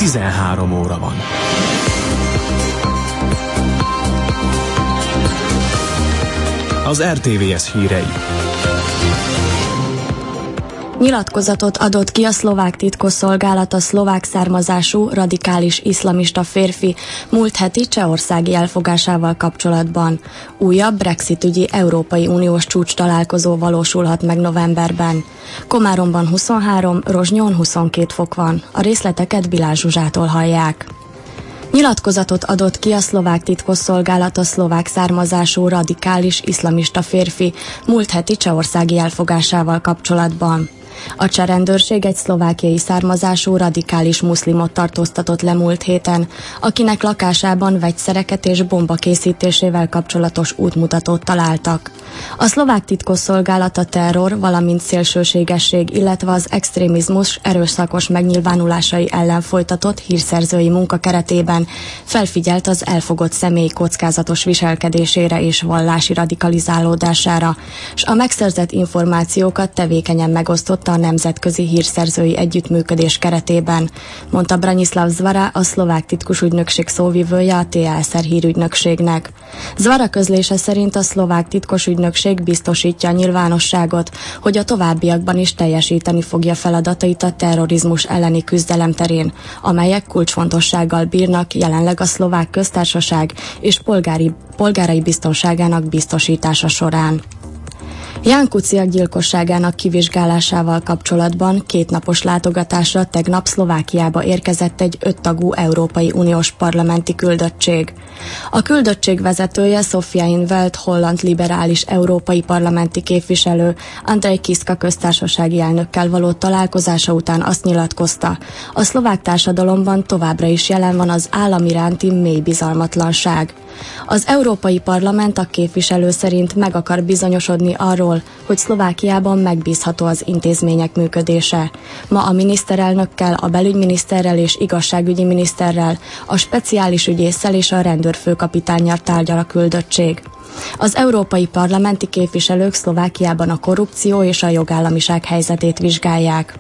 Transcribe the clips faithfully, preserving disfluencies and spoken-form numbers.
tizenhárom óra van. Az er té vé es hírei. Nyilatkozatot adott ki a szlovák titkosszolgálat a szlovák származású, radikális iszlamista férfi múlt heti csehországi elfogásával kapcsolatban. Újabb Brexit-ügyi Európai Uniós csúcs találkozó valósulhat meg novemberben. Komáromban huszonhárom, Rozsnyón huszonkét fok van. A részleteket Bilás Zsuzsától hallják. Nyilatkozatot adott ki a szlovák titkosszolgálat a szlovák származású, radikális iszlamista férfi múlt heti csehországi elfogásával kapcsolatban. A cseh rendőrség egy szlovákiai származású radikális muszlimot tartóztatott le múlt héten, akinek lakásában vegyszereket és bomba készítésével kapcsolatos útmutatót találtak. A szlovák titkosszolgálat a terror, valamint szélsőségesség, illetve az extrémizmus erőszakos megnyilvánulásai ellen folytatott hírszerzői munka keretében felfigyelt az elfogott személy kockázatos viselkedésére és vallási radikalizálódására, s a megszerzett információkat tevékenyen megosztotta a nemzetközi hírszerzői együttműködés keretében, mondta Branislav Zvara, a szlovák titkusügynökség szóvivője a té es er hírügynökségnek. Zvara közlése szerint a szlovák titkosügynökség biztosítja a nyilvánosságot, hogy a továbbiakban is teljesíteni fogja feladatait a terrorizmus elleni küzdelem terén, amelyek kulcsfontossággal bírnak jelenleg a szlovák köztársaság és polgári, polgárai biztonságának biztosítása során. Ján Kuciak gyilkosságának kivizsgálásával kapcsolatban kétnapos látogatásra tegnap Szlovákiába érkezett egy öttagú Európai Uniós parlamenti küldöttség. A küldöttség vezetője Sofia in 't Veld holland liberális európai parlamenti képviselő Andrej Kiska köztársasági elnökkel való találkozása után azt nyilatkozta, a szlovák társadalomban továbbra is jelen van az állam iránti mély bizalmatlanság. Az Európai Parlament a képviselő szerint meg akar bizonyosodni arról, hogy Szlovákiában megbízható az intézmények működése. Ma a miniszterelnökkel, a belügyminiszterrel és igazságügyi miniszterrel, a speciális ügyésszel és a rendőrfőkapitánnyal tárgyal a küldöttség. Az európai parlamenti képviselők Szlovákiában a korrupció és a jogállamiság helyzetét vizsgálják.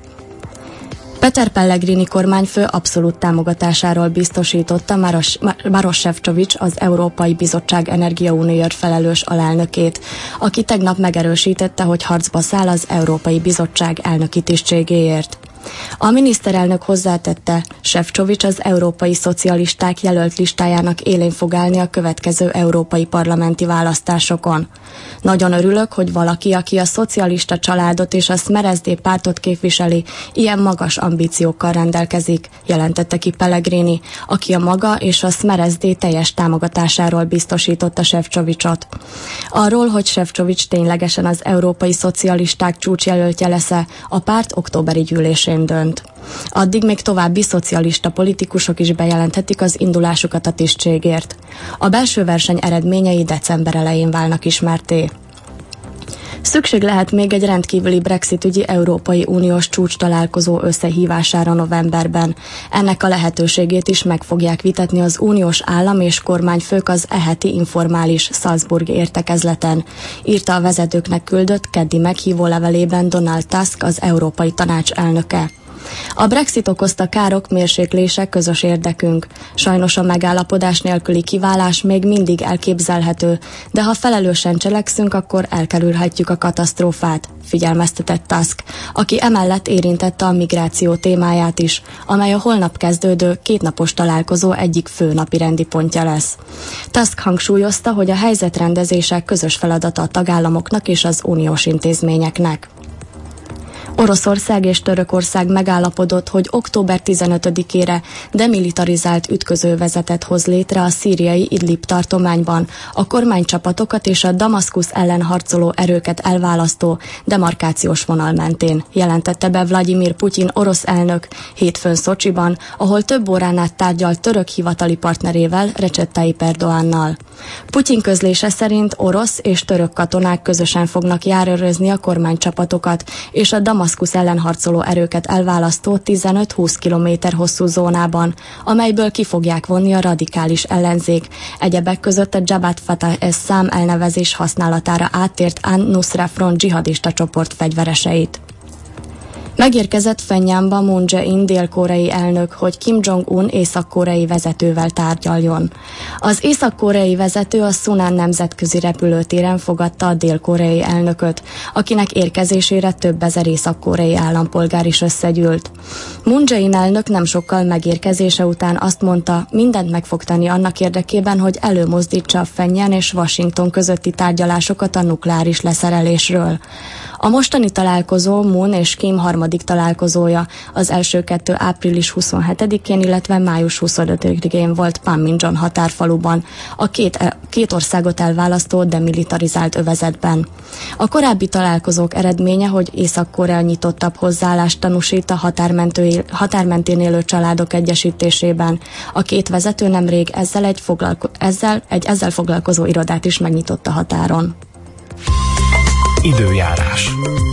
Peter Pellegrini kormányfő abszolút támogatásáról biztosította Maros, Maros Sefcovic, az Európai Bizottság Energiaunióért felelős alelnökét, aki tegnap megerősítette, hogy harcba száll az Európai Bizottság elnöki tisztségéért. A miniszterelnök hozzátette, Sefcovic az európai szocialisták jelölt listájának élén fog állni a következő európai parlamenti választásokon. Nagyon örülök, hogy valaki, aki a szocialista családot és a Smeresd pártot képviseli, ilyen magas ambíciókkal rendelkezik, jelentette ki Pellegrini, aki a maga és a Smeresd teljes támogatásáról biztosította Sefcovicot. Arról, hogy Sefcovic ténylegesen az európai szocialisták csúcsjelöltje lesz-e, a párt októberi gyűlésén dönt. Addig még további szocialista politikusok is bejelenthetik az indulásukat a tisztségért. A belső verseny eredményei december elején válnak ismertté. Szükség lehet még egy rendkívüli Brexit-ügyi Európai Uniós csúcs találkozó összehívására novemberben. Ennek a lehetőségét is meg fogják vitatni az uniós állam és kormányfők az e heti informális Salzburgi értekezleten, írta a vezetőknek küldött keddi meghívó levelében Donald Tusk, az Európai Tanács elnöke. A Brexit okozta károk mérséklése közös érdekünk. Sajnos a megállapodás nélküli kiválás még mindig elképzelhető, de ha felelősen cselekszünk, akkor elkerülhetjük a katasztrófát, figyelmeztetett Tusk, aki emellett érintette a migráció témáját is, amely a holnap kezdődő kétnapos találkozó egyik fő napirendi pontja lesz. Tusk hangsúlyozta, hogy a helyzetrendezése közös feladata a tagállamoknak és az uniós intézményeknek. Oroszország és Törökország megállapodott, hogy október tizenötödikére demilitarizált ütközővezetet hoz létre a szíriai Idlib tartományban, a kormánycsapatokat és a Damaszkusz ellen harcoló erőket elválasztó demarkációs vonal mentén, jelentette be Vladimir Putyin orosz elnök hétfőn Szocsiban, ahol több órán át tárgyalt török hivatali partnerével, Recep Tayyip Erdoğannal. Putyin közlése szerint orosz és török katonák közösen fognak járőrözni a kormánycsapatokat és a Damaszkusz ellen harcoló erőket elválasztó tizenöt-húsz kilométer hosszú zónában, amelyből ki fogják vonni a radikális ellenzék, egyebek között a Jabhat Fatah es-Szám elnevezés használatára áttért an-Nusra Front dzsihadista csoport fegyvereseit. Megérkezett Phenjanba Moon Jae-in dél-koreai elnök, hogy Kim Jong-un észak-koreai vezetővel tárgyaljon. Az észak-koreai vezető a Sunan nemzetközi repülőtéren fogadta a dél-koreai elnököt, akinek érkezésére több ezer észak-koreai állampolgár is összegyűlt. Moon Jae-in elnök nem sokkal megérkezése után azt mondta, mindent meg fog tenni annak érdekében, hogy előmozdítsa a Phenjan és Washington közötti tárgyalásokat a nukleáris leszerelésről. A mostani találkozó Moon és Kim harmadik találkozója, az első kettő április huszonhetedikén, illetve május huszonötödikén volt Panmunjom határfaluban, a két, két országot elválasztó demilitarizált övezetben. A korábbi találkozók eredménye, hogy Észak-Korea nyitottabb hozzáállást tanúsít a határmentén élő családok egyesítésében. A két vezető nemrég ezzel egy, foglalko- ezzel, egy ezzel foglalkozó irodát is megnyitott a határon. Időjárás.